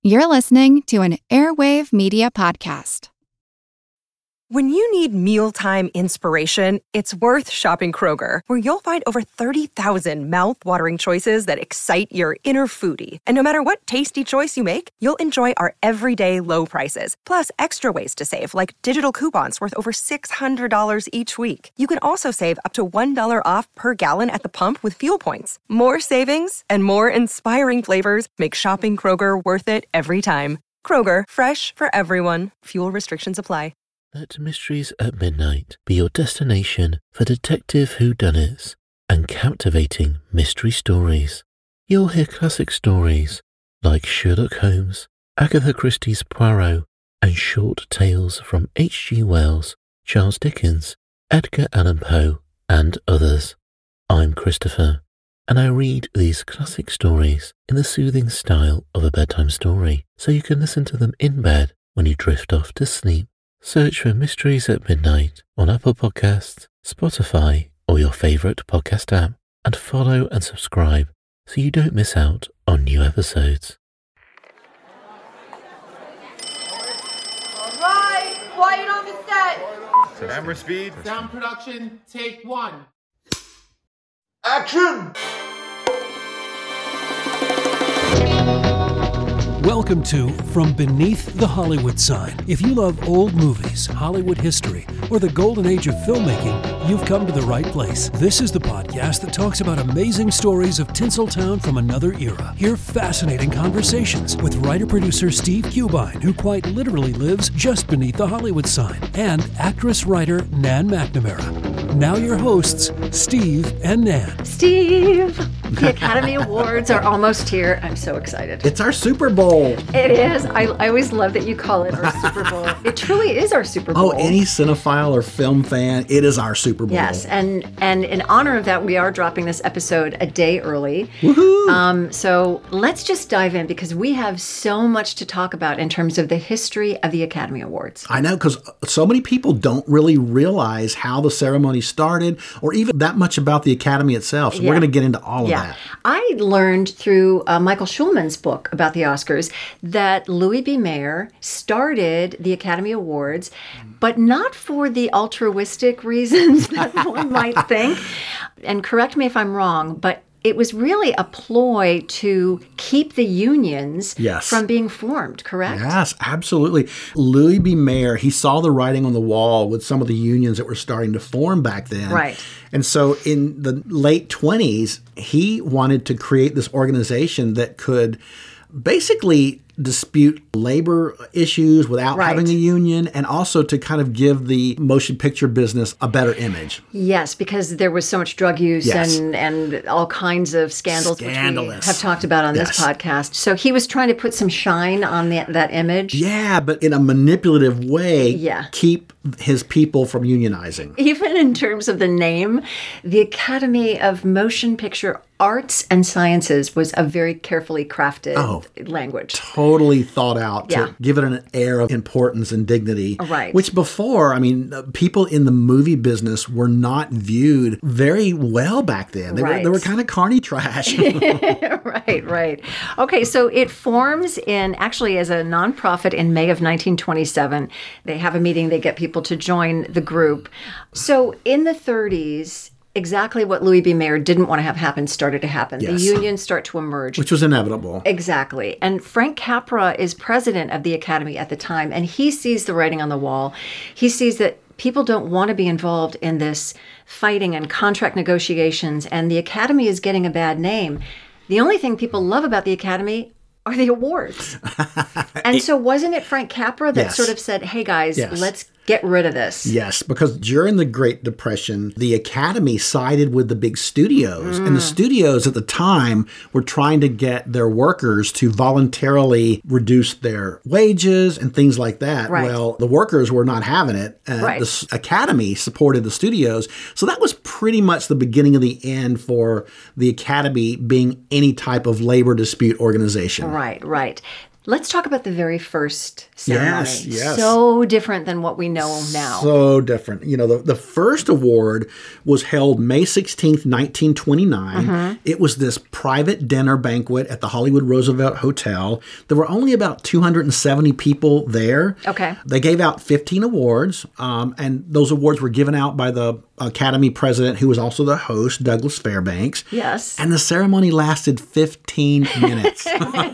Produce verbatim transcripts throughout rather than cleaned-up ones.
You're listening to an Airwave Media Podcast. When you need mealtime inspiration, it's worth shopping Kroger, where you'll find over thirty thousand mouth-watering choices that excite your inner foodie. And no matter what tasty choice you make, you'll enjoy our everyday low prices, plus extra ways to save, like digital coupons worth over six hundred dollars each week. You can also save up to one dollar off per gallon at the pump with fuel points. More savings and more inspiring flavors make shopping Kroger worth it every time. Kroger, fresh for everyone. Fuel restrictions apply. Let Mysteries at Midnight be your destination for detective whodunits and captivating mystery stories. You'll hear classic stories like Sherlock Holmes, Agatha Christie's Poirot, and short tales from H G Wells, Charles Dickens, Edgar Allan Poe, and others. I'm Christopher, and I read these classic stories in the soothing style of a bedtime story, so you can listen to them in bed when you drift off to sleep. Search for Mysteries at Midnight on Apple Podcasts, Spotify, or your favorite podcast app, and follow and subscribe so you don't miss out on new episodes. All right, quiet on the set. Camera speed. Sound production, take one. Action! Welcome to From Beneath the Hollywood Sign. If you love old movies, Hollywood history, or the golden age of filmmaking, you've come to the right place. This is the podcast that talks about amazing stories of Tinseltown from another era. Hear fascinating conversations with writer-producer Steve Cubine, who quite literally lives just beneath the Hollywood sign, and actress-writer Nan McNamara. Now your hosts, Steve and Nan. Steve! The Academy Awards are almost here. I'm so excited. It's our Super Bowl. It is. I, I always love that you call it our Super Bowl. It truly is our Super Bowl. Oh, any cinephile or film fan, it is our Super Bowl. Yes, and and in honor of that, we are dropping this episode a day early. Woohoo! Um, so let's just dive in because we have so much to talk about in terms of the history of the Academy Awards. I know, because so many people don't really realize how the ceremony started or even that much about the Academy itself. So Yeah. we're going to get into all Yeah. of that. I learned through uh, Michael Schulman's book about the Oscars that Louis B. Mayer started the Academy Awards, but not for the altruistic reasons that one might think. And correct me if I'm wrong, but it was really a ploy to keep the unions Yes. from being formed, correct? Yes, absolutely. Louis B. Mayer, he saw the writing on the wall with some of the unions that were starting to form back then. Right. And so in the late twenties, he wanted to create this organization that could basically dispute labor issues without Right. having a union, and also to kind of give the motion picture business a better image. Yes, because there was so much drug use Yes. and, and all kinds of scandals, which we Scandalous. have talked about on Yes. this podcast. So he was trying to put some shine on the, that image. Yeah, but in a manipulative way, Yeah. keep his people from unionizing. Even in terms of the name, the Academy of Motion Picture Arts and Sciences was a very carefully crafted Oh. language. Totally thought out to Yeah. give it an air of importance and dignity. Right. Which before, I mean, uh, people in the movie business were not viewed very well back then. They Right. were they were kind of carny trash. Right, right. Okay, so it forms in actually as a nonprofit in May of nineteen twenty-seven. They have a meeting, they get people to join the group. So in the thirties, exactly what Louis B. Mayer didn't want to have happen started to happen. Yes. The unions start to emerge. Which was inevitable. Exactly. And Frank Capra is president of the Academy at the time, and he sees the writing on the wall. He sees that people don't want to be involved in this fighting and contract negotiations, and the Academy is getting a bad name. The only thing people love about the Academy are the awards. And so wasn't it Frank Capra that Yes. sort of said, hey guys, Yes. let's get rid of this? Yes, because during the Great Depression, the Academy sided with the big studios. And the Mm. studios at the time were trying to get their workers to voluntarily reduce their wages and things like that. Right. Well, the workers were not having it. Uh, Right. The s- Academy supported the studios. So that was pretty much the beginning of the end for the Academy being any type of labor dispute organization. Right, right. Let's talk about the very first ceremony. Yes, yes. So different than what we know now. So different. You know, the, the first award was held May sixteenth, nineteen twenty-nine. Mm-hmm. It was this private dinner banquet at the Hollywood Roosevelt Hotel. There were only about two hundred seventy people there. Okay. They gave out fifteen awards, um, and those awards were given out by the Academy president, who was also the host, Douglas Fairbanks. Yes. And the ceremony lasted fifteen minutes.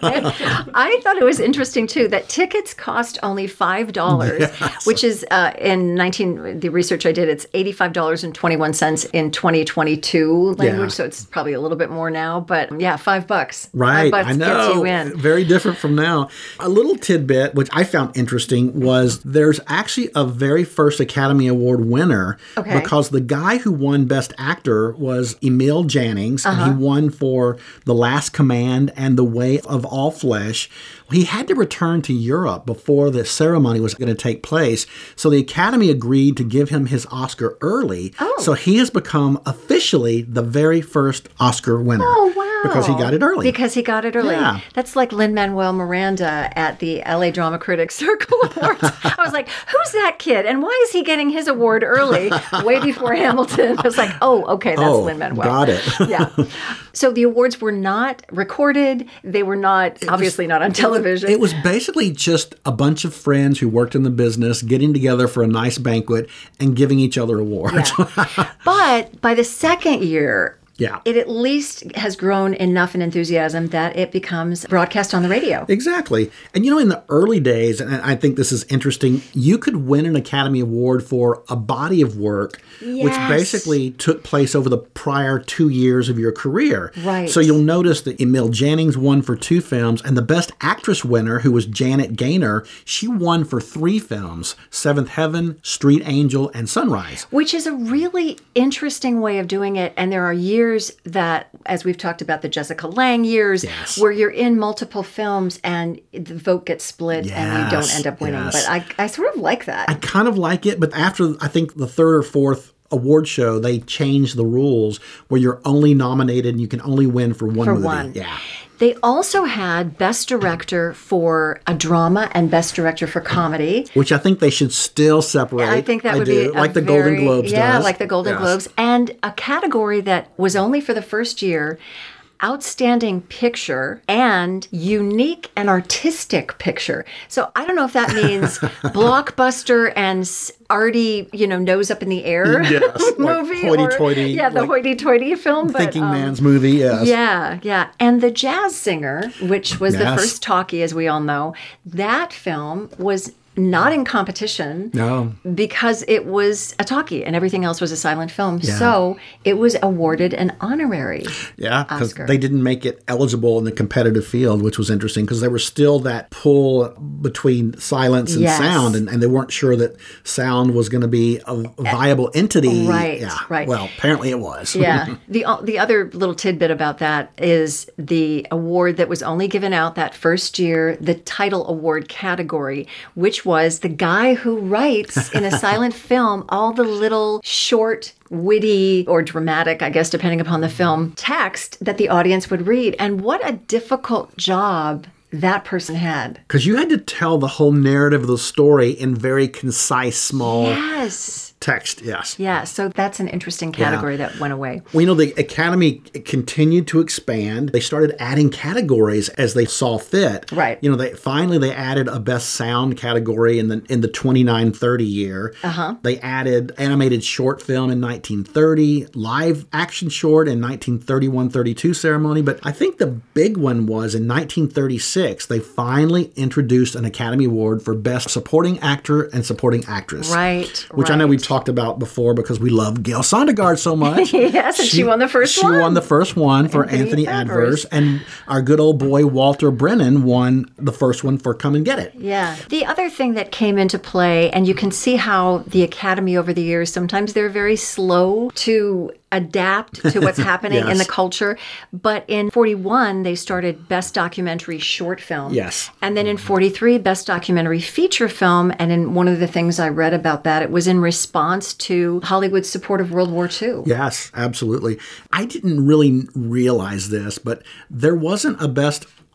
I thought it was interesting, too, that tickets cost only five dollars, yes. which is uh, in nineteen, the research I did, it's eighty-five dollars and twenty-one cents in twenty twenty-two language, yeah. so it's probably a little bit more now, but yeah, five bucks. Right, five bucks I know. Gets you in. Very different from now. A little tidbit, which I found interesting, was there's actually a very first Academy Award winner okay. because the guy who won Best Actor was Emil Jannings, uh-huh. and he won for The Last Command and The Way of All Flesh. He had to return to Europe before the ceremony was going to take place, so the Academy agreed to give him his Oscar early. Oh. So he has become officially the very first Oscar winner. Oh, wow. Because he got it early. Because he got it early. Yeah. That's like Lin-Manuel Miranda at the L A Drama Critics Circle Awards. I was like, who's that kid? And why is he getting his award early, way before Hamilton? I was like, oh, okay, that's oh, Lin-Manuel. Got it. Yeah. So the awards were not recorded. They were not, it obviously was, not on television. It was basically just a bunch of friends who worked in the business getting together for a nice banquet and giving each other awards. Yeah. But by the second year, yeah. it at least has grown enough in enthusiasm that it becomes broadcast on the radio. Exactly. And you know, in the early days, and I think this is interesting, you could win an Academy Award for a body of work, yes. which basically took place over the prior two years of your career. Right. So you'll notice that Emil Jannings won for two films, and the Best Actress winner, who was Janet Gaynor, she won for three films, Seventh Heaven, Street Angel, and Sunrise. Which is a really interesting way of doing it, and there are years that, as we've talked about, the Jessica Lange years, yes. where you're in multiple films and the vote gets split yes. and you don't end up winning. Yes. But I, I sort of like that. I kind of like it, but after, I think, the third or fourth award show, they changed the rules where you're only nominated and you can only win for one for movie. One. Yeah. They also had Best Director for a drama and Best Director for comedy. Which I think they should still separate. I think that I would do. be a like the very, Golden Globes Yeah, does. like the Golden yes. Globes. And a category that was only for the first year, Outstanding Picture and Unique and Artistic Picture. So I don't know if that means blockbuster and arty, you know, nose up in the air yes, movie. Like hoity-toity. Or, yeah, the like hoity-toity film. But, Thinking um, Man's movie, yes. Yeah, yeah. And The Jazz Singer, which was yes. the first talkie, as we all know, that film was not in competition no. because it was a talkie and everything else was a silent film. Yeah. So it was awarded an honorary Yeah, because Oscar. they didn't make it eligible in the competitive field, which was interesting because there was still that pull between silence and Yes. sound, and, and they weren't sure that sound was going to be a viable entity. Right, yeah. right. Well, apparently it was. Yeah. The the other little tidbit about that is the award that was only given out that first year, the title award category, which was the guy who writes in a silent film all the little short, witty, or dramatic, I guess, depending upon the film, text that the audience would read. And what a difficult job that person had. Because you had to tell the whole narrative of the story in very concise, small Yes. text. Yes. Yeah, so that's an interesting category yeah. that went away. Well, you know, the Academy continued to expand. They started adding categories as they saw fit. Right. You know, they finally they added a best sound category in the in the twenty-nine thirty year. Uh-huh. They added animated short film in nineteen thirty, live action short in nineteen thirty-one thirty-two ceremony. But I think the big one was in nineteen thirty-six, they finally introduced an Academy Award for Best Supporting Actor and Supporting Actress. Right. Which right. I know we've talked about before because we love Gail Sondergaard so much. Yes, and she, she won the first she one. She won the first one for Anthony, Anthony Adverse. And our good old boy Walter Brennan won the first one for Come and Get It. Yeah. The other thing that came into play, and you can see how the Academy over the years, sometimes they're very slow to adapt to what's happening yes. in the culture. But in forty-one, they started Best Documentary Short Film. Yes. And then in forty-three, Best Documentary Feature Film. And in one of the things I read about that, it was in response to Hollywood's support of World War Two. Yes, absolutely. I didn't really realize this, but there wasn't a Best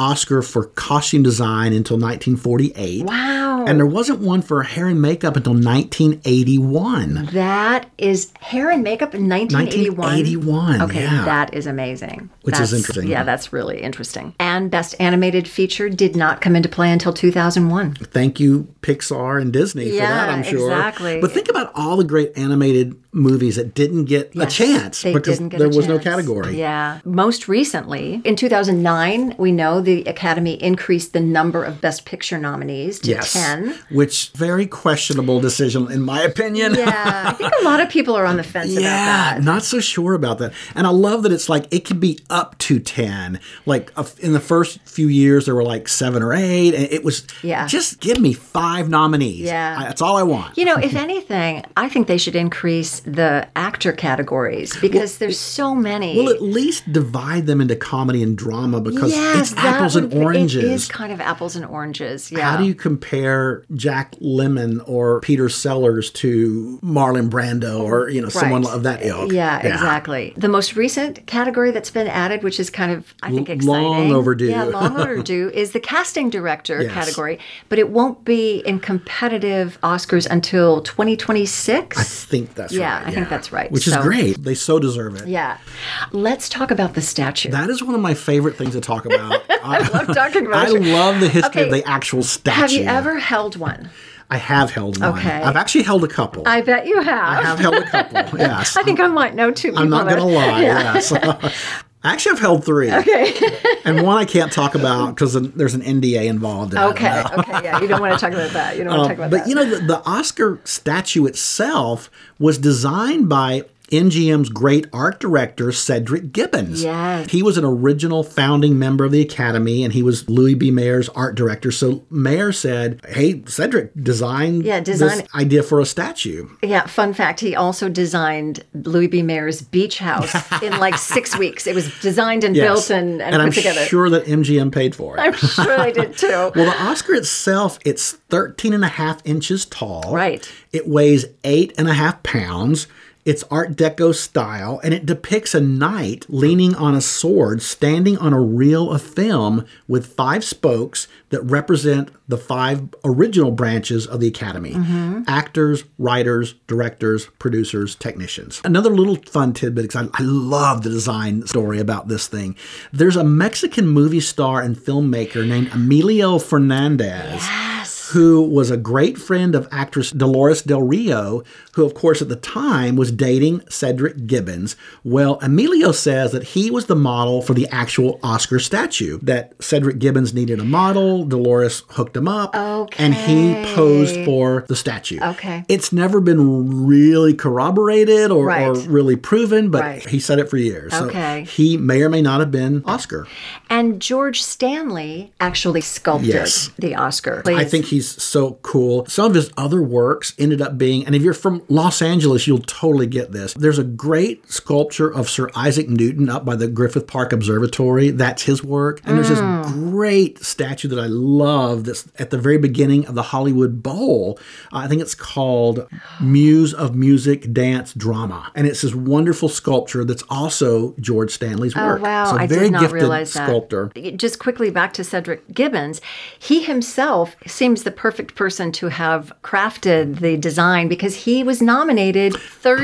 Oscar for costume design until nineteen forty-eight. Wow. And there wasn't one for hair and makeup until nineteen eighty-one. That is hair and makeup in nineteen eighty-one? nineteen eighty-one, Okay, yeah. that is amazing. Which That's, is interesting. Yeah, that's really interesting. And Best Animated Feature did not come into play until two thousand one. Thank you, Pixar and Disney, for Yeah, that, I'm sure. exactly. But think about all the great animated movies that didn't get Yes, a chance they because didn't get there a was no chance. category. Yeah. Most recently, in two thousand nine, we know the Academy increased the number of Best Picture nominees to Yes. ten. Which, very questionable decision, in my opinion. Yeah, I think a lot of people are on the fence Yeah, about that. not so sure about that. And I love that it's like it can be up to ten. Like uh, in the first few years, there were like seven or eight. And it was Yeah. just give me five nominees. Yeah. I, that's all I want. You know, if anything, I think they should increase the actor categories because there's so many. Well, at least divide them into comedy and drama because yes, it's that apples would and be- oranges. It is kind of apples and oranges. Yeah. How do you compare Jack Lemmon or Peter Sellers to Marlon Brando or, you know, someone Right. of that ilk? Yeah, exactly. The most recent category that's been added, which is kind of, I think, L- exciting. long overdue. Yeah, long overdue, is the casting director Yes. category, but it won't be in competitive Oscars until twenty twenty-six. I think that's Yeah, right. I think that's right. Which is So- great. They so deserve it. Yeah. Let's talk about the statue. That is one of my favorite things to talk about. I love talking about I it. love the history Okay. of the actual statue. Have you ever held one? I have held one. Okay. I've actually held a couple. I bet you have. I have held a couple, yes. I think I might know two people. I'm not that- going to lie, Yeah. yes. Actually, I've held three. Okay. And one I can't talk about because there's an N D A involved in it. Okay. Okay. Yeah. You don't want to talk about that. You don't want to talk about Um, But that. you know, the, the Oscar statue itself was designed by M G M's great art director, Cedric Gibbons. Yes. He was an original founding member of the Academy, and he was Louis B. Mayer's art director. So Mayer said, hey, Cedric, design, Yeah, design- this idea for a statue. Yeah, fun fact, he also designed Louis B. Mayer's beach house in like six weeks. It was designed and Yes. built and, and, put I'm together. sure that M G M paid for it. I'm sure they did too. Well, the Oscar itself, it's thirteen and a half inches tall. Right. It weighs eight and a half pounds. It's Art Deco style, and it depicts a knight leaning on a sword, standing on a reel of film with five spokes that represent the five original branches of the Academy. Mm-hmm. Actors, writers, directors, producers, technicians. Another little fun tidbit, because I, I love the design story about this thing. There's a Mexican movie star and filmmaker named Emilio Fernandez. Yes. Who was a great friend of actress Dolores Del Rio, who, of course, at the time was dating Cedric Gibbons. Well, Emilio says that he was the model for the actual Oscar statue, that Cedric Gibbons needed a model, Dolores hooked him up, Okay. and he posed for the statue. Okay. It's never been really corroborated or, Right. or really proven, but Right. he said it for years. Okay. So he may or may not have been Oscar. And George Stanley actually sculpted Yes. the Oscar. I think he's so cool. Some of his other works ended up being, and if you're from Los Angeles, you'll totally get this. There's a great sculpture of Sir Isaac Newton up by the Griffith Park Observatory. That's his work. And there's this great statue that I love that's at the very beginning of the Hollywood Bowl. Uh, I think it's called Muse of Music, Dance, Drama. And it's this wonderful sculpture that's also George Stanley's Oh, work. wow. So I very did not gifted realize that. sculptor. Just quickly back to Cedric Gibbons. He himself seems the perfect person to have crafted the design because he was nominated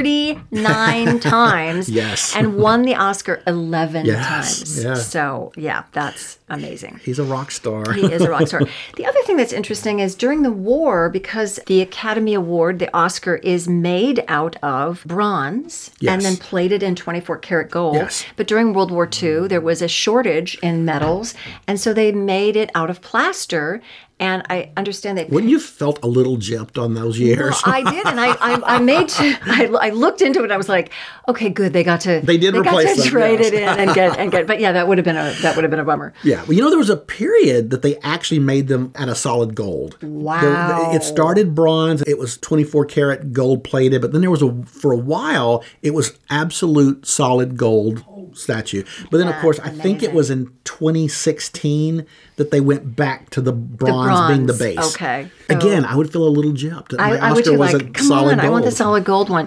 thirty-nine times Yes. and won the Oscar eleven Yes, times. yeah. So, yeah, that's amazing. He's a rock star. He is a rock star. The other thing that's interesting is during the war, because the Academy Award, the Oscar, is made out of bronze Yes. and then plated in twenty-four karat gold. Yes. But during World War Two, there was a shortage in metals, and so they made it out of plaster. And I understand that. Wouldn't you have felt a little gypped on those years? Well, I did, and I, I, I made. To, I, I looked into it. and I was like, okay, good. They got to. They did they replace got to them, trade yes. it in and get and get. But yeah, that would have been a that would have been a bummer. Yeah. Well, you know, there was a period that they actually made them out of solid gold. Wow. There- it started bronze. It was twenty-four karat gold plated, but then there was a, for a while, it was absolute solid gold statue. But then, of That's course, I think it amazing. was in twenty sixteen that they went back to the bronze, being the bronze, base. okay. Again, I would feel a little gypped. that I, My I would Oscar too was like, a come solid on, gold. I want the solid gold one.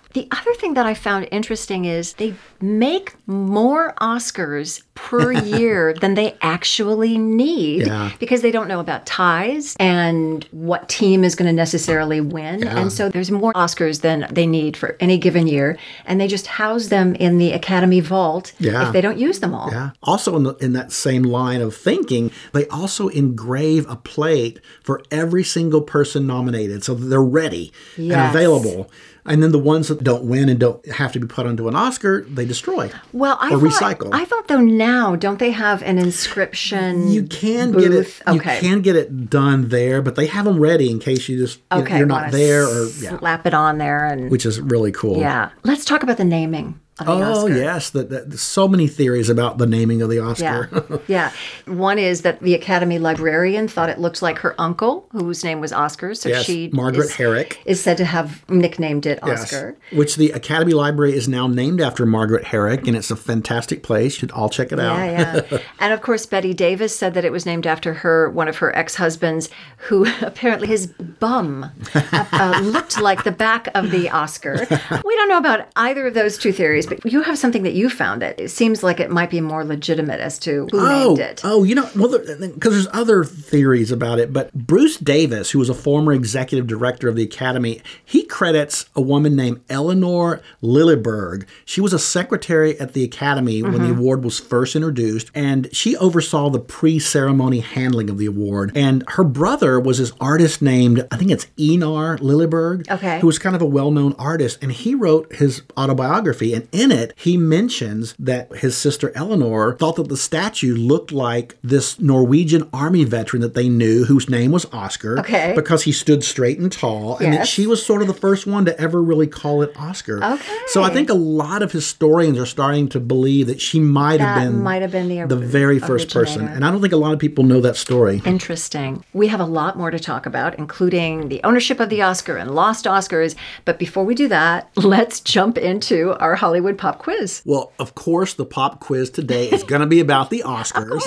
The other thing that I found interesting is they make more Oscars per year than they actually need Yeah. because they don't know about ties and what team is going to necessarily win. Yeah. And so there's more Oscars than they need for any given year. And they just house them in the Academy vault Yeah. if they don't use them all. Yeah. Also, in, the, in that same line of thinking, they also engrave a plate for every single person nominated, so that they're ready Yes. and available. And then the ones that don't win and don't have to be put onto an Oscar, they destroy Well, I or thought, recycle. I thought though now, don't they have an inscription you can booth? get it. Okay. You can get it done there, but they have them ready in case you just you know, Okay, you're not wanna there, or yeah, slap it on there and which is really cool. yeah. Let's talk about the naming of the Oh Oscar. yes, that the, so many theories about the naming of the Oscar. Yeah, yeah. One is that the Academy librarian thought it looked like her uncle, whose name was Oscar, so Yes, she Margaret is, Herrick. is said to have nicknamed it Yes. Oscar. Which the Academy Library is now named after Margaret Herrick, and it's a fantastic place. You should all check it out. Yeah, yeah. And of course, Betty Davis said that it was named after her, one of her ex-husbands, who apparently his bum uh, uh, looked like the back of the Oscar. We don't know about either of those two theories, but you have something that you found that it seems like it might be more legitimate as to who Oh, named it. oh, you know, well, because there's other theories about it, but Bruce Davis, who was a former executive director of the Academy, he credits a woman named Eleanor Lilleberg. She was a secretary at the Academy when the award was first introduced, and she oversaw the pre-ceremony handling of the award. And her brother was this artist named, I think it's Einar Lilleberg, Okay. who was kind of a well-known artist, and he wrote his autobiography, and in it, he mentions that his sister Eleanor thought that the statue looked like this Norwegian army veteran that they knew, whose name was Oscar, Okay. because he stood straight and tall, and that Yes. she was sort of the first one to ever really call it Oscar. Okay. So I think a lot of historians are starting to believe that she might have That been might have been the the very first person, originator. and I don't think a lot of people know that story. Interesting. We have a lot more to talk about, including the ownership of the Oscar and lost Oscars. But before we do that, let's jump into our Hollywood pop quiz. Well, of course, the pop quiz today is going to be about the Oscars.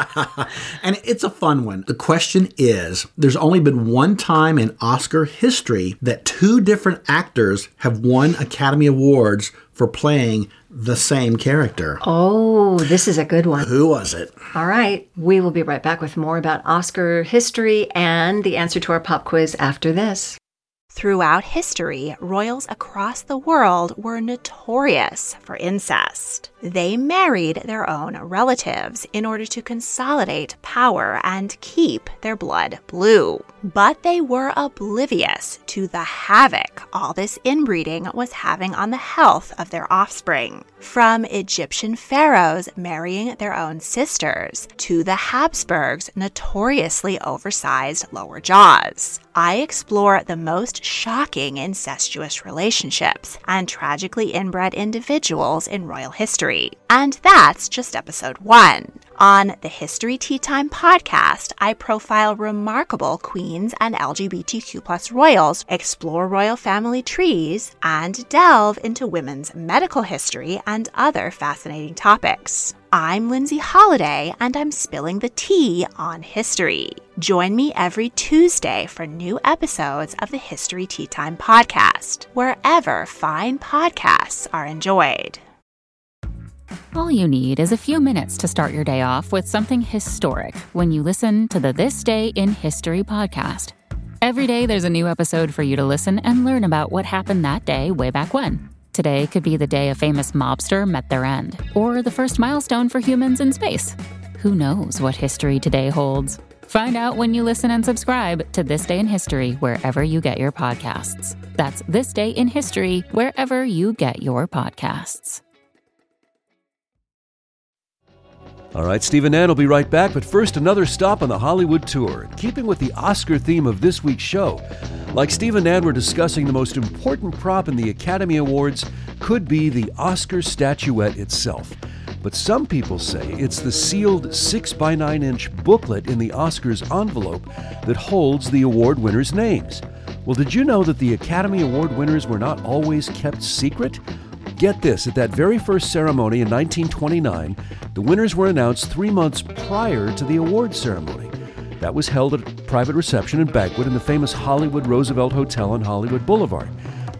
And it's a fun one. The question is, there's only been one time in Oscar history that two different actors have won Academy Awards for playing the same character. Oh, this is a good one. Who was it? All right. We will be right back with more about Oscar history and the answer to our pop quiz after this. Throughout history, royals across the world were notorious for incest. They married their own relatives in order to consolidate power and keep their blood blue. But they were oblivious to the havoc all this inbreeding was having on the health of their offspring. From Egyptian pharaohs marrying their own sisters to the Habsburgs' notoriously oversized lower jaws, I explore the most shocking incestuous relationships and tragically inbred individuals in royal history. And that's just episode one. On the History Tea Time podcast, I profile remarkable queens and L G B T Q plus royals, explore royal family trees, and delve into women's medical history and other fascinating topics. I'm Lindsay Holiday, and I'm spilling the tea on history. Join me every Tuesday for new episodes of the History Tea Time podcast, wherever fine podcasts are enjoyed. All you need is a few minutes to start your day off with something historic when you listen to the This Day in History podcast. Every day there's a new episode for you to listen and learn about what happened that day way back when. Today could be the day a famous mobster met their end, or the first milestone for humans in space. Who knows what history today holds? Find out when you listen and subscribe to This Day in History wherever you get your podcasts. That's This Day in History wherever you get your podcasts. All right, Steve and Ann will be right back, but first another stop on the Hollywood tour. Keeping with the Oscar theme of this week's show, like Steve and Ann were discussing, the most important prop in the Academy Awards could be the Oscar statuette itself. But some people say it's the sealed six by nine inch booklet in the Oscars envelope that holds the award winners' names. Well, did you know that the Academy Award winners were not always kept secret? Get this, at that very first ceremony in nineteen twenty-nine, the winners were announced three months prior to the award ceremony. That was held at a private reception and banquet in the famous Hollywood Roosevelt Hotel on Hollywood Boulevard.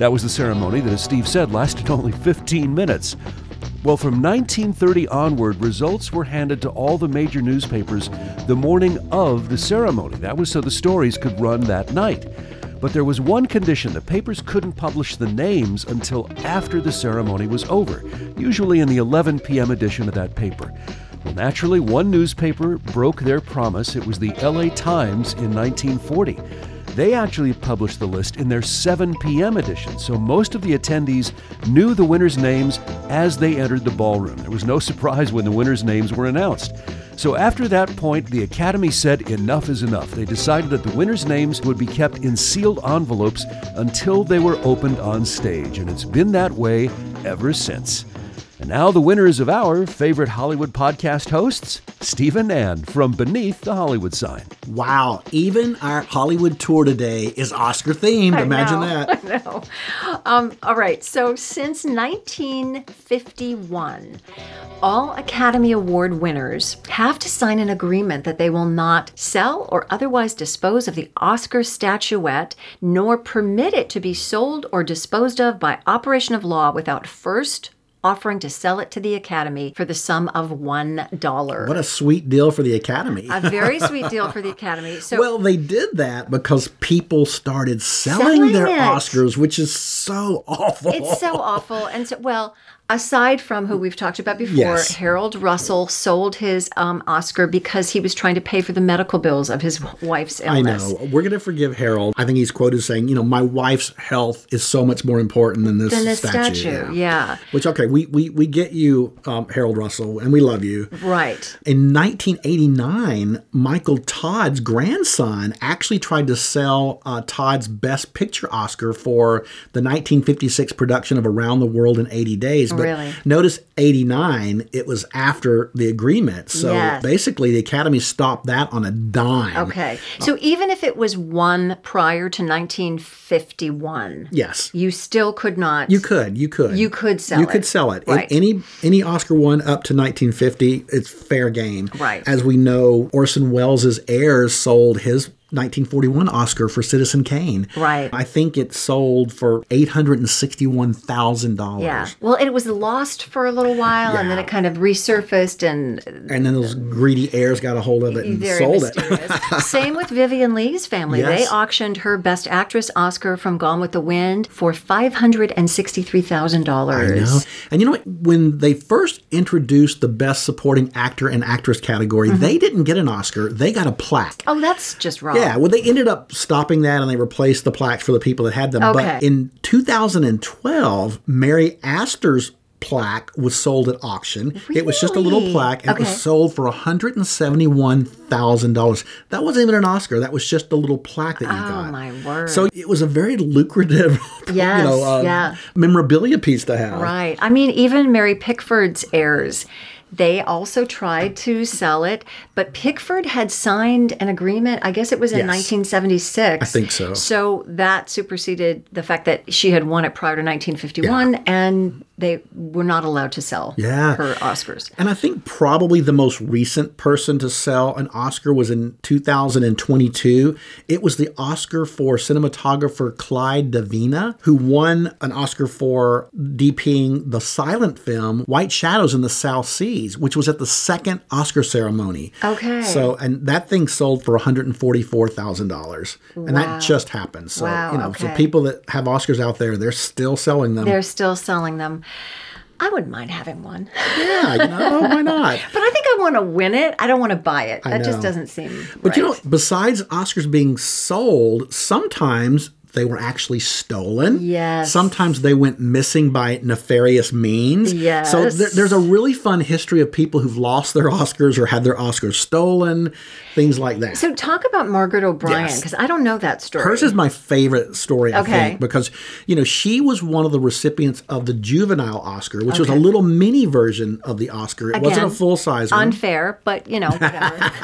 That was the ceremony that, as Steve said, lasted only fifteen minutes. Well, from nineteen thirty onward, results were handed to all the major newspapers the morning of the ceremony. That was so the stories could run that night. But there was one condition: the papers couldn't publish the names until after the ceremony was over, usually in the eleven p.m. edition of that paper. Well, naturally, one newspaper broke their promise. It was the L A Times in nineteen forty. They actually published the list in their seven p.m. edition, so most of the attendees knew the winners' names as they entered the ballroom. There was no surprise when the winners' names were announced. So after that point, the Academy said enough is enough. They decided that the winners' names would be kept in sealed envelopes until they were opened on stage, and it's been that way ever since. And now the winners of our favorite Hollywood podcast hosts, Steve and Ann from Beneath the Hollywood Sign. Wow, even our Hollywood tour today is Oscar-themed. I Imagine know, that. I know. Um, all right, so since nineteen fifty-one, all Academy Award winners have to sign an agreement that they will not sell or otherwise dispose of the Oscar statuette, nor permit it to be sold or disposed of by operation of law without first offering to sell it to the Academy for the sum of one dollar. What a sweet deal for the Academy. A very sweet deal for the Academy. So, well, they did that because people started selling, selling their it. Oscars, which is so awful. It's so awful. And so, well, aside from who we've talked about before, Yes. Harold Russell sold his um, Oscar because he was trying to pay for the medical bills of his wife's illness. I know. We're going to forgive Harold. I think he's quoted saying, you know, my wife's health is so much more important than this Than this statue. statue, yeah. Which, okay, we, we, we get you, um, Harold Russell, and we love you. Right. In nineteen eighty-nine, Michael Todd's grandson actually tried to sell uh, Todd's Best Picture Oscar for the nineteen fifty-six production of Around the World in eighty days. But Really? notice eighty-nine, it was after the agreement. So Yes. basically, the Academy stopped that on a dime. Okay. So even if it was won prior to nineteen fifty-one, Yes. you still could not. You could, you could. You could sell You it. could sell it. Right. Any any Oscar won up to nineteen fifty, it's fair game. Right. As we know, Orson Welles' heirs sold his nineteen forty-one Oscar for Citizen Kane. Right. I think it sold for eight hundred sixty-one thousand dollars. Yeah. Well, it was lost for a little while, and then Yeah. it kind of resurfaced, and And then those greedy heirs got a hold of it and very sold mysterious. it. Same with Vivian Lee's family. Yes. They auctioned her Best Actress Oscar from Gone with the Wind for five hundred sixty-three thousand dollars. I know. And you know what? When they first introduced the Best Supporting Actor and Actress category, Mm-hmm. they didn't get an Oscar. They got a plaque. Oh, that's just wrong. Yeah, well, they ended up stopping that and they replaced the plaques for the people that had them. Okay. But in two thousand twelve, Mary Astor's plaque was sold at auction. It was just a little Really? plaque, and it Okay. was sold for one hundred seventy-one thousand dollars. That wasn't even an Oscar. That was just a little plaque that you Oh, got. my word. So it was a very lucrative, Yes, you know, uh, yeah. memorabilia piece to have. Right. I mean, even Mary Pickford's heirs, they also tried to sell it, but Pickford had signed an agreement. I guess it was in Yes. nineteen seventy-six. I think so. So that superseded the fact that she had won it prior to nineteen fifty-one, and they were not allowed to sell Yeah. her Oscars. And I think probably the most recent person to sell an Oscar was in two thousand twenty-two. It was the Oscar for cinematographer Clyde Davina, who won an Oscar for DPing the silent film White Shadows in the South Seas, which was at the second Oscar ceremony. Okay. So, and that thing sold for one hundred forty-four thousand dollars. And Wow. that just happened. So, Wow, you know, so okay. people that have Oscars out there, they're still selling them. They're still selling them. I wouldn't mind having one. yeah, you know, why not? But I think I want to win it. I don't want to buy it. I That just know. doesn't seem But you know, right. besides Oscars being sold, sometimes they were actually stolen. Yes. Sometimes they went missing by nefarious means. Yes. So there, there's a really fun history of people who've lost their Oscars or had their Oscars stolen, things like that. So talk about Margaret O'Brien, Yes. because I don't know that story. Hers is my favorite story, I Okay. think, because, you know, she was one of the recipients of the Juvenile Oscar, which was a Okay. little mini version of the Oscar. It wasn't a Again, full-size one. Unfair, but you know, whatever.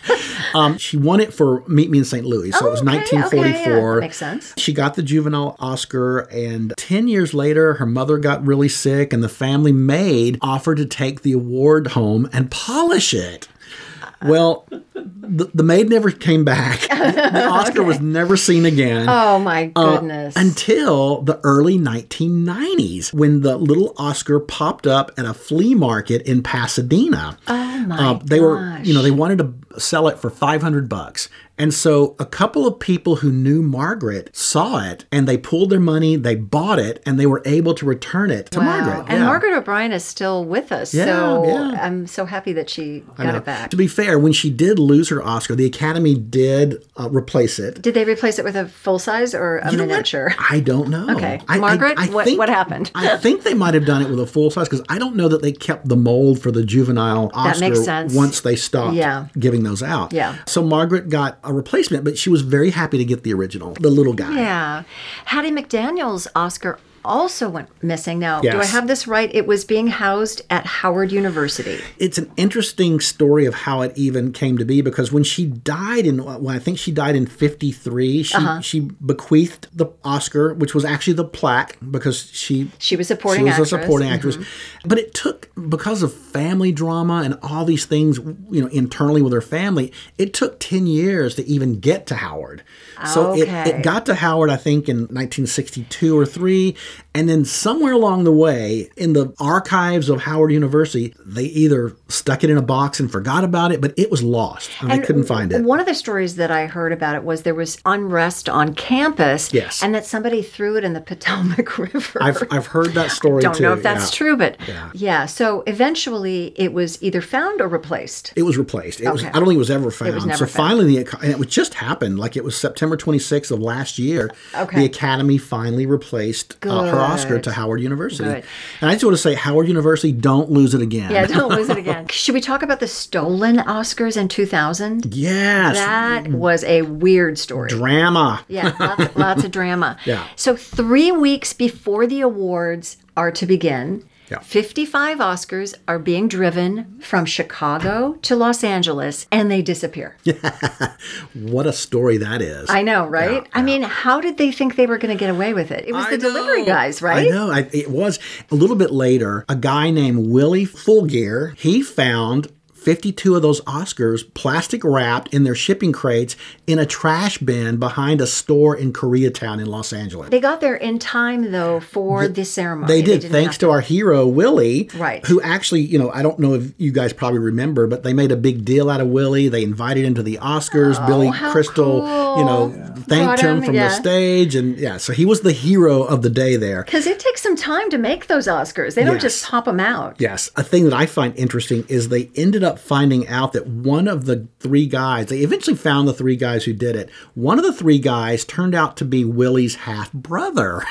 Um, she won it for Meet Me in Saint Louis, so Oh, it was okay, nineteen forty-four. okay, yeah, that makes sense. She got the Juvenile Oscar, and ten years later, her mother got really sick, and the family maid offered to take the award home and polish it. Well, the, the maid never came back. The Oscar okay. was never seen again. Oh, my goodness. Uh, until the early nineteen nineties, when the little Oscar popped up at a flea market in Pasadena. Oh, my uh, They gosh. were, you know, they wanted to sell it for five hundred bucks. And so a couple of people who knew Margaret saw it and they pulled their money, they bought it, and they were able to return it to wow. Margaret. And yeah. Margaret O'Brien is still with us. Yeah, so yeah. I'm so happy that she got it back. To be fair, when she did lose her Oscar, the Academy did uh, replace it. Did they replace it with a full size or a you know miniature? What? I don't know. Okay. I, Margaret, I, I what, think, what happened? I think they might have done it with a full size because I don't know that they kept the mold for the juvenile Oscar that makes sense. once they stopped yeah. giving those out. Yeah. So Margaret got a replacement, but she was very happy to get the original, the little guy. Yeah. Hattie McDaniel's Oscar also went missing. Now, yes. do I have this right? It was being housed at Howard University. It's an interesting story of how it even came to be because when she died in, well, I think she died in fifty-three, she, uh-huh. she bequeathed the Oscar, which was actually the plaque because she... She was supporting She was actress. a supporting mm-hmm. actress. But it took, because of family drama and all these things, you know, internally with her family, it took ten years to even get to Howard. So okay. it, it got to Howard, I think, in nineteen sixty-two or three. And then somewhere along the way, in the archives of Howard University, they either stuck it in a box and forgot about it, but it was lost. And, and they couldn't find it. One of the stories that I heard about it was there was unrest on campus. Yes. And that somebody threw it in the Potomac River. I've, I've heard that story, Don't too. know if that's yeah. true, but yeah. yeah. So eventually it was either found or replaced. It was replaced. It okay. was. I don't think it was ever found. It was never so found. finally, the, and it was just happened. Like it was September twenty-sixth of last year. Okay. The Academy finally replaced uh, her Oscar to Howard University. Good. And I just want to say, Howard University, don't lose it again. Yeah, don't lose it again. Should we talk about the stolen Oscars in two thousand? Yes. That was a weird story. Drama. Yeah, lots, lots of drama. Yeah. So three weeks before the awards are to begin, yeah. fifty-five Oscars are being driven from Chicago to Los Angeles, and they disappear. What a story that is. I know, right? Yeah, I yeah. mean, how did they think they were going to get away with it? It was I the know. delivery guys, right? I know. I, it was. A little bit later, a guy named Willie Fulgear, he found fifty-two of those Oscars plastic wrapped in their shipping crates in a trash bin behind a store in Koreatown in Los Angeles. They got there in time, though, for the, the ceremony. They did, they thanks to, to our hero, Willie, right. who actually, you know, I don't know if you guys probably remember, but they made a big deal out of Willie. They invited him to the Oscars. Oh, Billy how Crystal, cool. you know, yeah. thanked him, him from yeah. the stage. And yeah, so he was the hero of the day there. Because it takes some time to make those Oscars. They don't yes. just pop them out. Yes. A thing that I find interesting is they ended up finding out that one of the three guys, they eventually found the three guys who did it. One of the three guys turned out to be Willie's half-brother.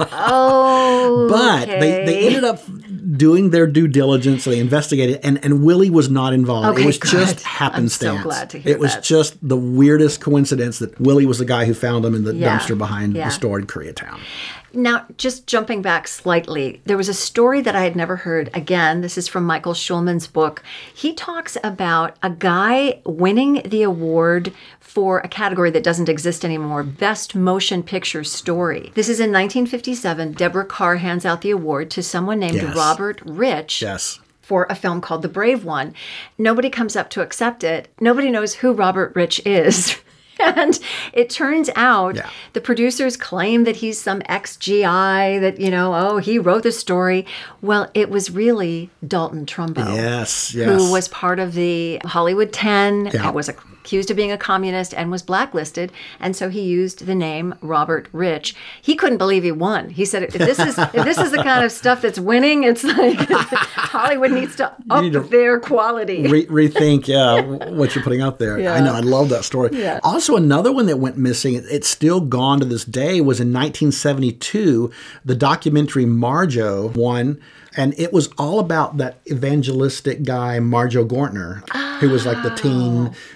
Oh, But okay. they, they ended up doing their due diligence. They investigated, and, and Willie was not involved. Okay, it was good. just happenstance. I'm so glad to hear It was that. just the weirdest coincidence that Willie was the guy who found them in the Yeah, dumpster behind yeah. the store in Koreatown. Now, just jumping back slightly, there was a story that I had never heard. Again, this is from Michael Schulman's book. He talks about a guy winning the award for a category that doesn't exist anymore, Best Motion Picture Story. This is in nineteen fifty-seven. Deborah Carr hands out the award to someone named Yes. Robert Rich. Yes. For a film called The Brave One. Nobody comes up to accept it. Nobody knows who Robert Rich is. And it turns out Yeah. the producers claim that he's some ex-G I, that, you know, oh, he wrote the story. Well, it was really Dalton Trumbo. Yes, yes. Who was part of the Hollywood ten, Yeah. was accused of being a communist and was blacklisted. And so he used the name Robert Rich. He couldn't believe he won. He said, if this is if this is the kind of stuff that's winning, it's like Hollywood needs to up need to their quality. Re- rethink, yeah, what you're putting out there. Yeah. I know, I love that story. Yeah. Also, another one that went missing, it's still gone to this day, was in nineteen seventy-two, the documentary Marjo won, and it was all about that evangelistic guy, Marjo Gortner, who was like the teen evangelist.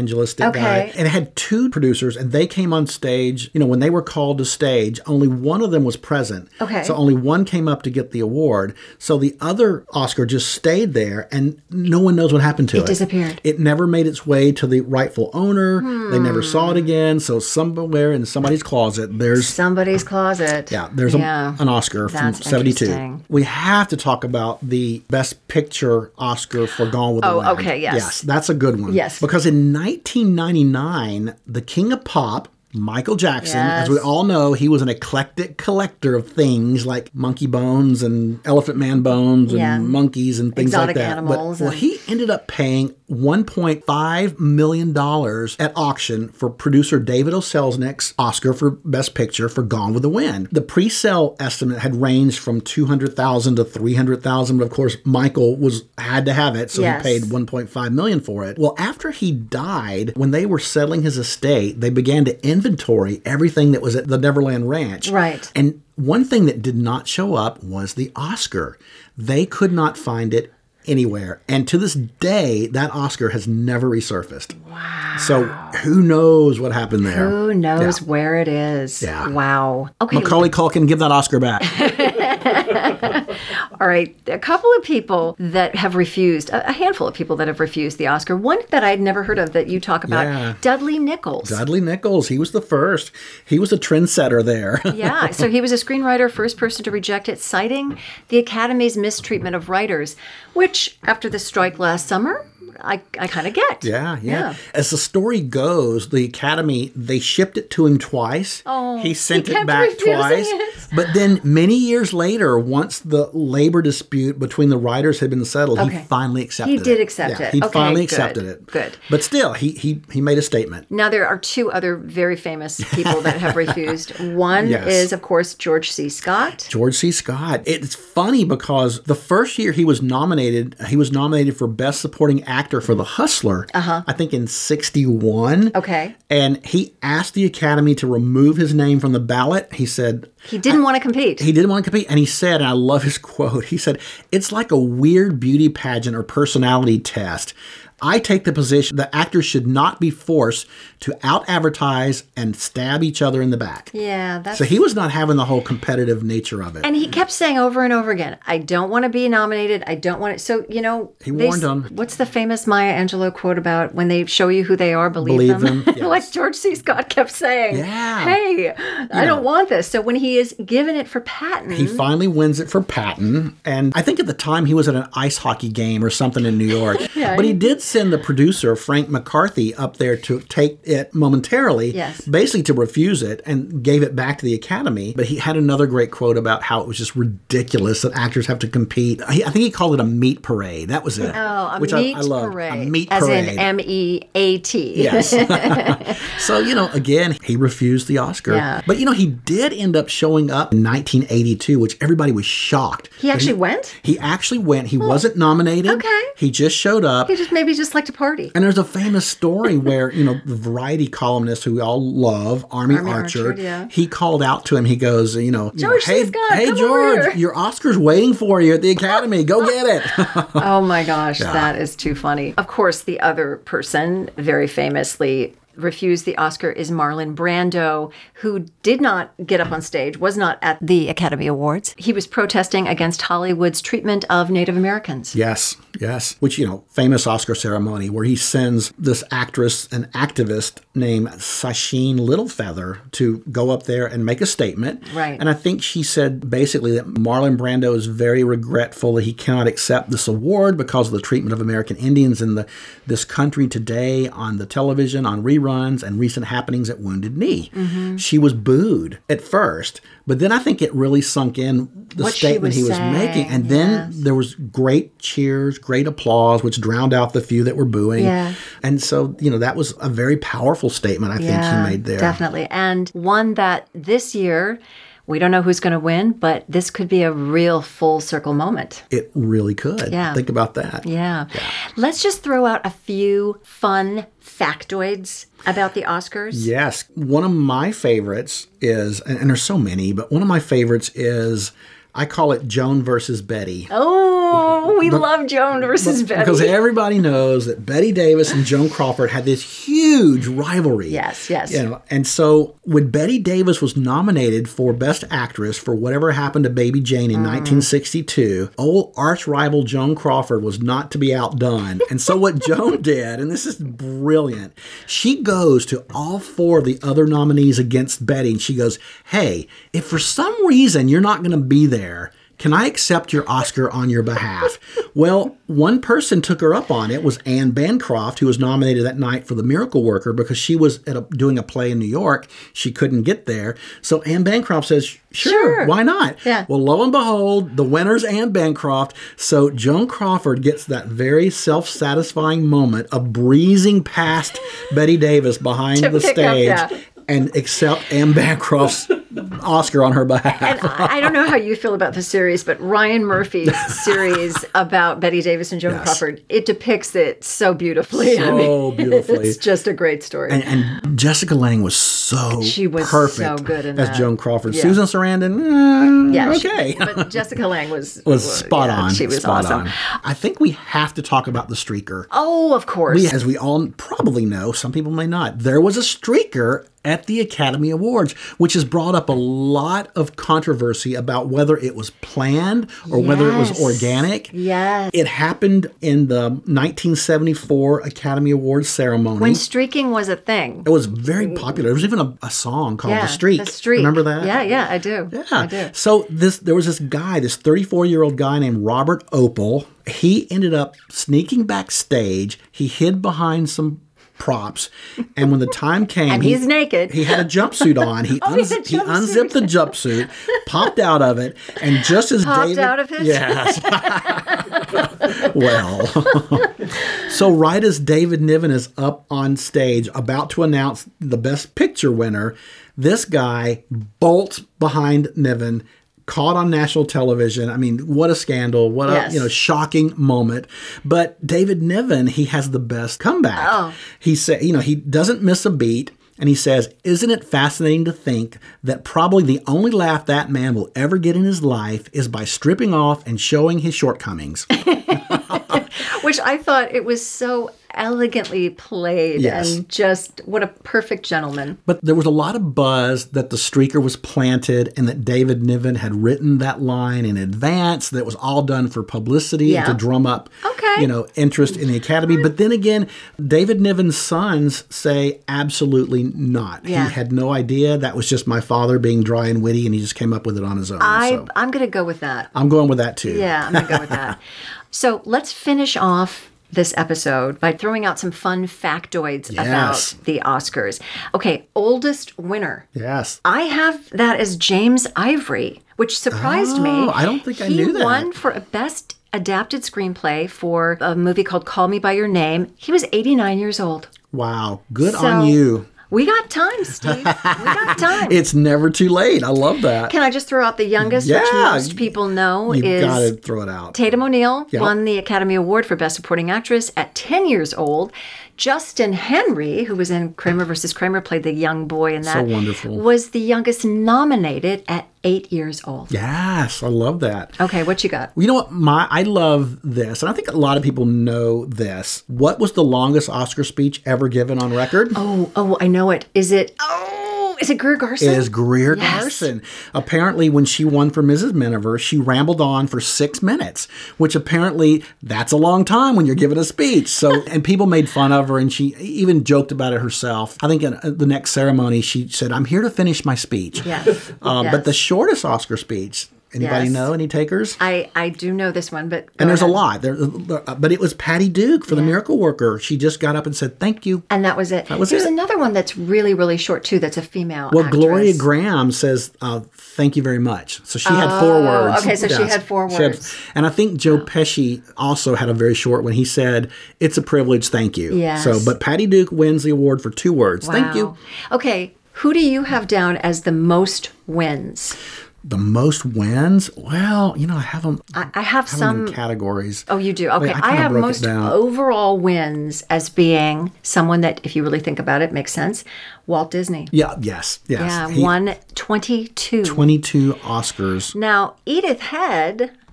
televangelistic Okay. guy. And it had two producers, and they came on stage. You know, when they were called to stage, only one of them was present. Okay. So only one came up to get the award. So the other Oscar just stayed there, and no one knows what happened to it. It disappeared. It never made its way to the rightful owner. Hmm. They never saw it again. So somewhere in somebody's closet, there's somebody's closet. Yeah, there's yeah. A, an Oscar That's from seventy-two. interesting. We have to talk about the Best Picture Oscar for Gone with the Oh, Wind. okay, yes. Yes, that's a good one. Yes. Because in nineteen ninety-nine, the King of Pop, Michael Jackson, Yes. as we all know, he was an eclectic collector of things like monkey bones and elephant man bones Yeah. and monkeys and things Exotic like that. animals But, well, and- he ended up paying one point five million dollars at auction for producer David O. Selznick's Oscar for Best Picture for Gone with the Wind. The pre-sale estimate had ranged from two hundred thousand dollars to three hundred thousand dollars, but of course, Michael was had to have it, so Yes. he paid one point five million dollars for it. Well, after he died, when they were settling his estate, they began to inventory everything that was at the Neverland Ranch. Right. And one thing that did not show up was the Oscar. They could not find it anywhere. And to this day, that Oscar has never resurfaced. Wow. So who knows what happened there? Who knows Yeah. where it is? Yeah. Wow. Okay. Macaulay Culkin, give that Oscar back. All right. A couple of people that have refused, a a handful of people that have refused the Oscar. One that I'd never heard of that you talk about, Yeah. Dudley Nichols. Dudley Nichols, he was the first. He was a trendsetter there. Yeah, so he was a screenwriter, first person to reject it, citing the Academy's mistreatment of writers, which, after the strike last summer, I, I kind of get. Yeah, yeah, Yeah. As the story goes, the Academy, they shipped it to him twice. Oh, he sent he it kept back refusing twice. it. But then many years later, once the labor dispute between the writers had been settled, Okay. he finally accepted He it. did accept Yeah, it. He Okay, finally good, accepted it. good. But still, he, he, he made a statement. Now, there are two other very famous people that have refused. One Yes. is, of course, George C. Scott. George C. Scott. It's funny because the first year he was nominated, he was nominated for Best Supporting Actor for The Hustler, uh-huh. I think in sixty-one. Okay. And he asked the Academy to remove his name from the ballot. He said... He didn't want to compete. He didn't want to compete. And he said, and I love his quote, he said, "It's like a weird beauty pageant or personality test. I take the position that actors should not be forced to out-advertise and stab each other in the back." Yeah, that's... So he was not having the whole competitive nature of it. And he kept saying over and over again, I don't want to be nominated. I don't want it. So, you know... He they warned s- them. What's the famous Maya Angelou quote about when they show you who they are, believe, Believe them? them, yes. Like George C. Scott kept saying, Yeah. hey, I don't want this. So when he is given it for Patton... He finally wins it for Patton. And I think at the time he was at an ice hockey game or something in New York. Yeah, but he he- did send the producer, Frank McCarthy, up there to take it momentarily, Yes. basically to refuse it, and gave it back to the Academy. But he had another great quote about how it was just ridiculous that actors have to compete. He, I think he called it a meat parade. That was it. Oh, a which meat I, I loved. parade. A meat As parade. in M E A T. Yes. So, you know, again, he refused the Oscar. Yeah. But, you know, he did end up showing up in nineteen eighty-two, which everybody was shocked. He actually went? He actually went. He wasn't nominated. Okay. He just showed up. He just maybe just liked to party. And there's a famous story where, you know, the Variety columnist who we all love, Army, Army Archer, Archer, yeah. he called out to him. He goes, you know, you know, George C. hey, Scott, hey come over George, here." your Oscar's waiting for you at the Academy. Go get it. Oh my gosh, Yeah. that is too funny. Of course, the other person very famously refused the Oscar is Marlon Brando, who did not get up on stage, was not at the Academy Awards. He was protesting against Hollywood's treatment of Native Americans. Yes, yes. Which, you know, famous Oscar ceremony where he sends this actress, an activist named Sacheen Littlefeather, to go up there and make a statement. Right. And I think she said basically that Marlon Brando is very regretful that he cannot accept this award because of the treatment of American Indians in the this country today on the television, on reruns, and recent happenings at Wounded Knee. Mm-hmm. She was booed at first, but then I think it really sunk in the What she statement was he was saying, making. And then yes. there was great cheers, great applause, which drowned out the few that were booing. Yeah. And so, you know, that was a very powerful statement I think he made there. Definitely. And one that this year, we don't know who's going to win, but this could be a real full circle moment. It really could. Yeah. Think about that. Yeah. Let's just throw out a few fun factoids about the Oscars. Yes. One of my favorites is, and, and there's so many, but one of my favorites is, I call it Joan versus Betty. Oh, we love Joan versus Betty. Because everybody knows that Betty Davis and Joan Crawford had this huge huge rivalry. Yes, yes. You know, and so when Bette Davis was nominated for Best Actress for Whatever Happened to Baby Jane in mm. nineteen sixty-two, old arch rival Joan Crawford was not to be outdone. And so what Joan did, and this is brilliant, she goes to all four of the other nominees against Betty, and she goes, hey, if for some reason you're not going to be there, can I accept your Oscar on your behalf? Well, one person took her up on it was Anne Bancroft, who was nominated that night for The Miracle Worker because she was at a, doing a play in New York. She couldn't get there. So Anne Bancroft says, sure, sure. why not? Yeah. Well, lo and behold, the winner's Anne Bancroft. So Joan Crawford gets that very self-satisfying moment of breezing past Bette Davis behind the stage. Up, yeah. And accept Anne Bancroft's Oscar on her behalf. And I don't know how you feel about the series, but Ryan Murphy's series about Bette Davis and Joan yes. Crawford, it depicts it so beautifully. So I mean, beautifully. It's just a great story. And, and Jessica Lange was so she was perfect so good in as that. Joan Crawford. Yeah. Susan Sarandon, eh, yeah, okay. She, but Jessica Lange was... was spot yeah, on. She was spot awesome. On. I think we have to talk about the streaker. Oh, of course. We, as we all probably know, some people may not, there was a streaker at the Academy Awards, which has brought up a lot of controversy about whether it was planned or yes. whether it was organic. Yes. It happened in the nineteen seventy-four Academy Awards ceremony. When streaking was a thing. It was very popular. There was even a, a song called yeah, The Streak. The Streak. Remember that? Yeah, yeah, I do. Yeah. I do. So this there was this guy, this thirty-four-year-old guy named Robert Opel. He ended up sneaking backstage. He hid behind some props, and when the time came, and he, he's naked. He had a jumpsuit on. He, oh, unz- he, he unzipped the jumpsuit, popped out of it, and just as popped David, out of his. Yes. Well, so right as David Niven is up on stage about to announce the Best Picture winner, this guy bolts behind Niven. Caught on national television. I mean, what a scandal. What a yes. you know shocking moment. But David Niven, he has the best comeback. Oh. He said, you know, he doesn't miss a beat. And he says, isn't it fascinating to think that probably the only laugh that man will ever get in his life is by stripping off and showing his shortcomings. Which I thought it was so elegantly played yes. and just what a perfect gentleman. But there was a lot of buzz that the streaker was planted and that David Niven had written that line in advance, that it was all done for publicity yeah. and to drum up okay. you know, interest in the Academy. But then again, David Niven's sons say absolutely not. Yeah. He had no idea. That was just my father being dry and witty, and he just came up with it on his own. I, so. I'm going to go with that. I'm going with that too. Yeah, I'm going to go with that. So let's finish off this episode by throwing out some fun factoids yes. about the Oscars. Okay, oldest winner. Yes. I have that as James Ivory, which surprised oh, me. I don't think I he knew that. He won for a Best Adapted Screenplay for a movie called Call Me By Your Name. He was eighty-nine years old. Wow. Good so, on you. We got time, Steve. We got time. It's never too late. I love that. Can I just throw out the youngest, yeah, which most people know you've is... You've got to throw it out. Tatum O'Neal yep. won the Academy Award for Best Supporting Actress at ten years old. Justin Henry, who was in Kramer versus Kramer, played the young boy in that. So wonderful. Was the youngest nominated at eight years old. Yes, I love that. Okay, what you got? Well, you know what? My I love this, and I think a lot of people know this. What was the longest Oscar speech ever given on record? Oh, oh, I know it. Is it? Oh, is it Greer Garson? It is Greer yes. Garson. Apparently, when she won for Missus Miniver, she rambled on for six minutes, which apparently that's a long time when you're giving a speech. So, and people made fun of her, and she even joked about it herself. I think in the next ceremony, she said, "I'm here to finish my speech." Yes. Um, yes. But the shortest Oscar speech. Anybody yes. know? Any takers? I, I do know this one, but and there's ahead. a lot. There, but it was Patty Duke for yeah. The Miracle Worker. She just got up and said, "Thank you," and that was it. That was there's it. another one that's really, really short too. That's a female. Well, actress. Gloria Graham says, uh, "Thank you very much." So she oh, had four words. Okay, so yes. she had four she words. Had, and I think Joe oh. Pesci also had a very short one. He said, "It's a privilege. Thank you." Yes. So, but Patty Duke wins the award for two words. Wow. Thank you. Okay, who do you have down as the most wins? The most wins? Well, you know, I have them. I, I have, have some them in categories. Oh, you do? Okay, Wait, I, I have broke most it down. overall wins as being someone that, if you really think about it, makes sense. Walt Disney. Yeah. Yes. Yes. Yeah. He, won twenty-two. twenty-two Oscars. Now, Edith Head.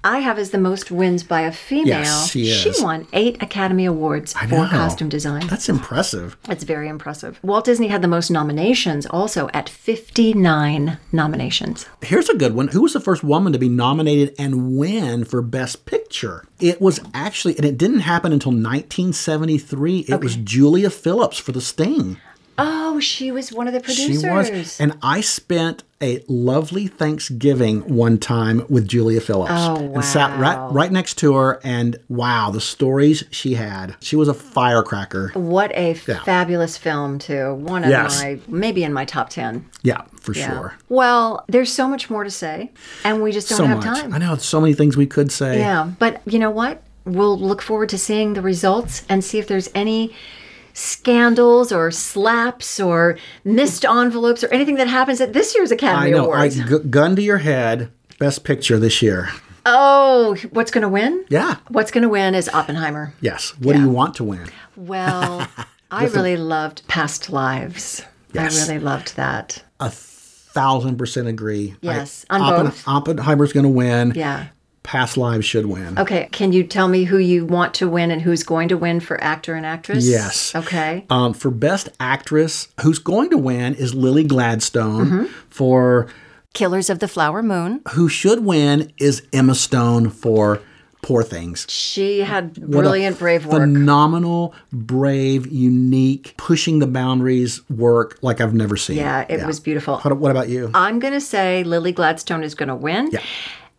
I have as the most wins by a female. Yes, she is. She won eight Academy Awards I for know. costume design. That's impressive. It's very impressive. Walt Disney had the most nominations also at fifty-nine nominations. Here's a good one. Who was the first woman to be nominated and win for Best Picture? It was actually, and it didn't happen until nineteen seventy-three. It Okay. was Julia Phillips for The Sting. Oh, she was one of the producers. She was. And I spent a lovely Thanksgiving one time with Julia Phillips. Oh, And sat right, wow. right next to her. And wow, the stories she had. She was a firecracker. What a Yeah. fabulous film, too. One of Yes. my, maybe in my top ten. Yeah, for Yeah. sure. Well, there's so much more to say, and we just don't So have much. time. I know, so many things we could say. Yeah, but you know what? We'll look forward to seeing the results and see if there's any scandals or slaps or missed envelopes or anything that happens at this year's Academy I know. I, Awards. gu- gun to your head, Best Picture this year. Oh, what's going to win? Yeah. What's going to win is Oppenheimer. Yes. What do Yeah. you want to win? Well, I really loved Past Lives. Yes. I really loved that. A thousand percent agree. Yes, I, on Oppen- both. Oppenheimer's going to win. Yeah. Past Lives should win. Okay, can you tell me who you want to win and who's going to win for actor and actress? Yes. Okay. Um, for Best Actress, who's going to win is Lily Gladstone. Mm-hmm. For Killers of the Flower Moon. who should win is Emma Stone for Poor Things. She had What a brilliant, brave work. Phenomenal, brave, unique, pushing the boundaries work like I've never seen. Yeah, it was beautiful. How, what about you? I'm going to say Lily Gladstone is going to win. Yeah.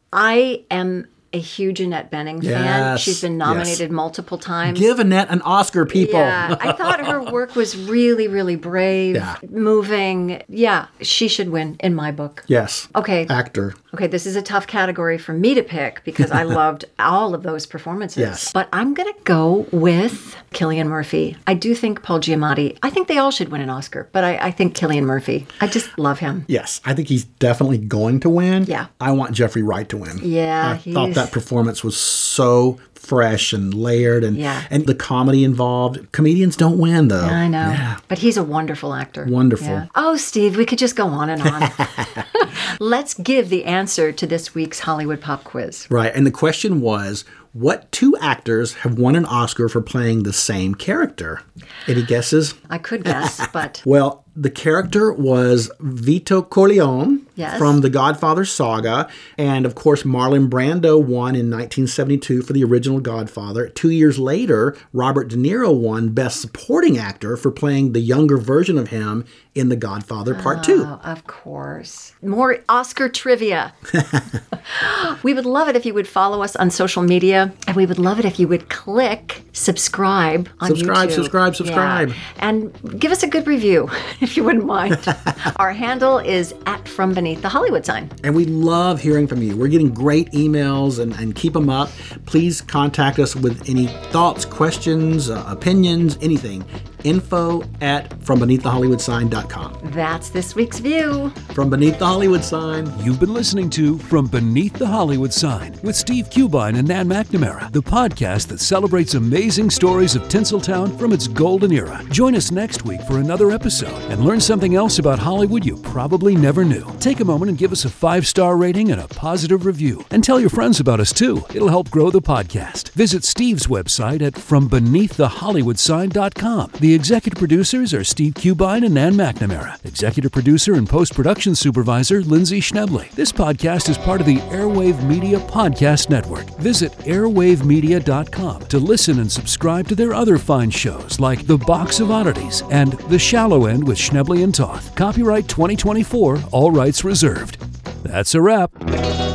I am a huge Annette Bening fan. Yes, She's been yes. nominated multiple times. Give Annette an Oscar, people. Yeah, I thought her work was really, really brave, Yeah. moving. Yeah, she should win in my book. Yes. Okay. Actor. Okay, this is a tough category for me to pick because I loved all of those performances. Yes. But I'm going to go with Cillian Murphy. I do think Paul Giamatti, I think they all should win an Oscar, but I, I think Cillian Murphy. I just love him. Yes, I think he's definitely going to win. Yeah. I want Jeffrey Wright to win. Yeah, I he's- thought that performance was so fresh and layered, and Yeah. and the comedy involved. Comedians don't win, though. I know. Yeah. But he's a wonderful actor. Wonderful. Yeah. Oh, Steve, we could just go on and on. Let's give the answer to this week's Hollywood Pop Quiz. Right, and the question was, what two actors have won an Oscar for playing the same character? Any guesses? I could guess, but Well, the character was Vito Corleone Yes. from the Godfather saga. And of course, Marlon Brando won in nineteen seventy-two for the original Godfather. Two years later, Robert De Niro won Best Supporting Actor for playing the younger version of him in The Godfather Part two. Oh, of course. More Oscar trivia. We would love it if you would follow us on social media, and we would love it if you would click subscribe on Subscribe, YouTube. subscribe, subscribe. Yeah. And give us a good review, if you wouldn't mind. Our handle is at From Beneath the Hollywood Sign. And we love hearing from you. We're getting great emails, and, and keep them up. Please contact us with any thoughts, questions, uh, opinions, anything. Info at from beneath the hollywood sign dot com. That's this week's view. From Beneath the Hollywood Sign. You've been listening to From Beneath the Hollywood Sign with Steve Cubine and Nan McNamara, the podcast that celebrates amazing stories of Tinseltown from its golden era. Join us next week for another episode and learn something else about Hollywood you probably never knew. Take a moment and give us a five-star rating and a positive review. And tell your friends about us too. It'll help grow the podcast. Visit Steve's website at from beneath the hollywood sign dot com. The executive producers are Steve Cubine and Nan McNamara. Executive producer and post-production supervisor, Lindsay Schnebley. This podcast is part of the Airwave Media Podcast Network. Visit airwave media dot com to listen and subscribe to their other fine shows like The Box of Oddities and The Shallow End with Schnebley and Toth. Copyright twenty twenty-four, all rights reserved. That's a wrap.